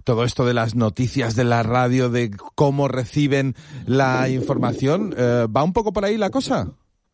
todo esto de las noticias de la radio, de cómo reciben la información, ¿va un poco por ahí la cosa?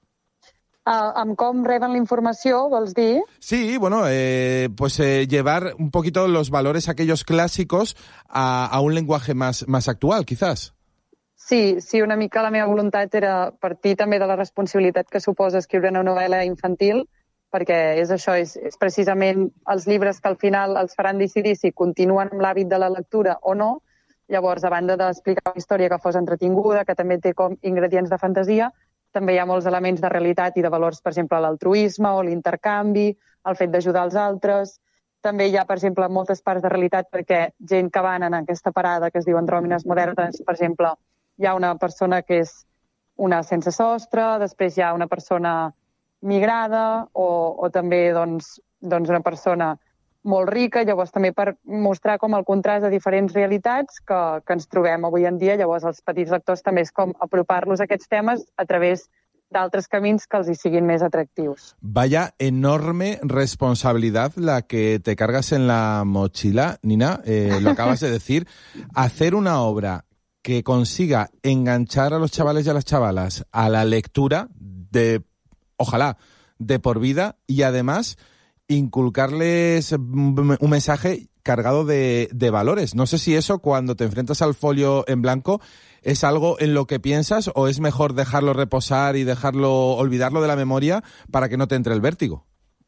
Amb com reben la informació, vols dir? Sí, bueno, llevar un poquito los valores aquellos clásicos a un lenguaje más actual, quizás. Sí, una mica la meva voluntat era partir també de la responsabilitat que suposa escriure una novel·la infantil, perquè és això, és precisament els llibres que al final els faran decidir si continuen amb l'hàbit de la lectura o no. Llavors, a banda d'explicar una història que fos entretinguda, que també té com ingredients de fantasia, també hi ha molts elements de realitat i de valors, per exemple, l'altruisme o l'intercanvi, el fet d'ajudar els altres. També hi ha, per exemple, moltes parts de realitat perquè gent que van en aquesta parada que es diu Andròmines Modernes, per exemple, hi ha una persona que és una sense sostre, després hi ha una persona migrada o també doncs, una persona molt rica, llavors també per mostrar com el contrast de diferents realitats que ens trobem avui en dia. Llavors els petits lectors també és com apropar-los a aquests temes a través d'altres camins que els hi siguin més atractius. Vaya enorme responsabilidad la que te cargas en la mochila, Nina, lo acabas de decir. Hacer una obra que consiga enganchar a los chavales y a las chavalas a la lectura ojalá, de por vida, y además inculcarles un mensaje cargado de valores. No sé si eso, cuando te enfrentas al folio en blanco, es algo en lo que piensas o es mejor dejarlo reposar y olvidarlo de la memoria para que no te entre el vértigo.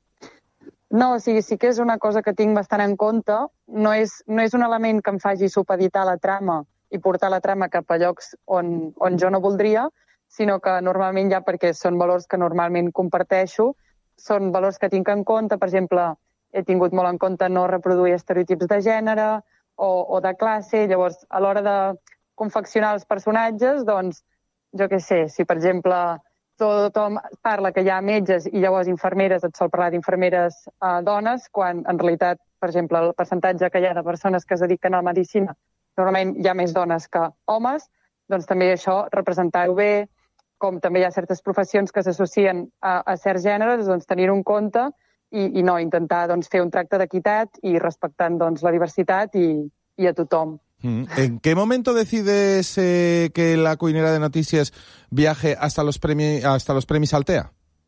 No, sí que és una cosa que tinc bastant en compte. No és un element que em faci supeditar la trama i portar la trama cap a llocs on jo no voldria, sinó que normalment ja, perquè són valors que normalment comparteixo, són valors que tinc en compte. Per exemple, he tingut molt en compte no reproduir estereotips de gènere o de classe. Llavors, a l'hora de confeccionar els personatges, doncs, jo què sé, si per exemple tothom parla que hi ha metges i llavors infermeres, et sol parlar d'infermeres dones, quan en realitat, per exemple, el percentatge que hi ha de persones que es dediquen a la medicina, normalment hi ha més dones que homes, doncs també això, representar-ho bé, com també hi ha certes professions que s'associen a certs gèneres, doncs tenir-ho en compte i no intentar doncs, fer un tracte d'equitat i respectant doncs, la diversitat i a tothom. ¿En qué momento decides que la cuinera de noticias viaje hasta los premis Altea?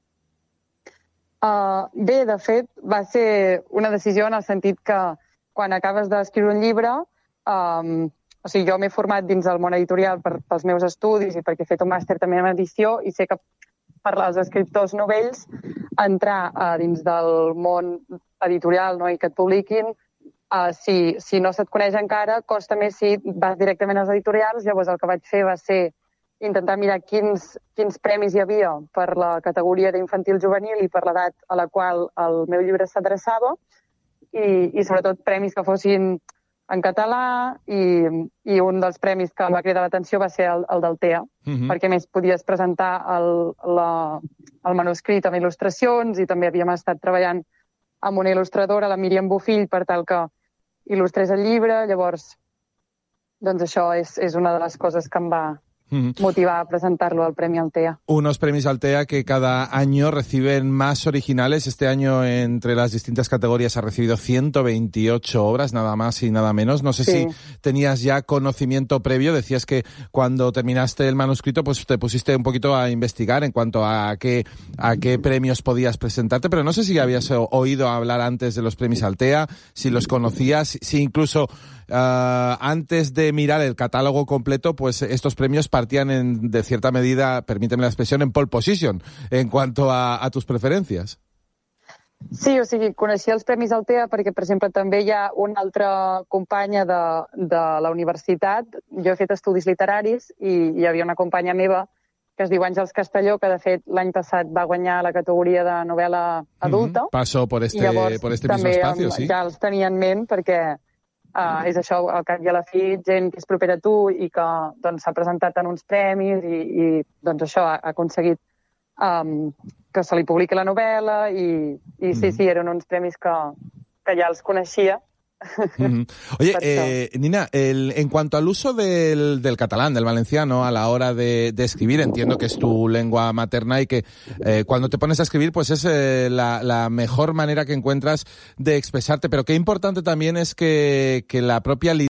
Bé, de fet, va ser una decisió en el sentit que quan acabes d'escriure un llibre, o sigui, jo m'he format dins del món editorial pels meus estudis i perquè he fet un màster també en edició i sé que per als escriptors novells entrar dins del món editorial, no, i que et publiquin, si no se't coneix encara, costa més si vas directament als editorials. Llavors el que vaig fer va ser intentar mirar quins premis hi havia per la categoria d'infantil juvenil i per l'edat a la qual el meu llibre s'adreçava i sobretot premis que fossin en català i un dels premis que em va cridar l'atenció va ser el del TEA, perquè més podies presentar el manuscrit amb il·lustracions i també havíem estat treballant amb una il·lustradora, la Míriam Bofill, per tal que il·lustrés el llibre. Llavors, doncs això és una de les coses que em va motivar a presentarlo al Premio Altea. Unos premios Altea que cada año reciben más originales. Este año, entre las distintas categorías, ha recibido 128 obras, nada más y nada menos. No sé si tenías ya conocimiento previo. Decías que cuando terminaste el manuscrito, pues te pusiste un poquito a investigar en cuanto a qué premios podías presentarte, pero no sé si habías oído hablar antes de los premios Altea, si los conocías, si incluso antes de mirar el catálogo completo, pues estos premios partían de cierta medida, permíteme la expresión, en pole position en cuanto a tus preferències. Sí, o sigui, coneixia els Premis Altea perquè, per exemple, també hi ha una altra companya de la universitat. Jo he fet estudis literaris i hi havia una companya meva que es diu Àngels Castelló, que de fet l'any passat va guanyar la categoria de novel·la adulta. Pasó por este mismo espacio, sí. Ja els tenia en ment perquè és això, al cap i a la fi, gent que és propera a tu i que doncs, s'ha presentat en uns premis i doncs això ha aconseguit que se li publiqui la novel·la i sí, eren uns premis que ja els coneixia. Oye, Nina, en cuanto al uso del catalán, del valenciano a la hora de escribir, entiendo que es tu lengua materna y que cuando te pones a escribir pues es la mejor manera que encuentras de expresarte, pero qué importante también es que la propia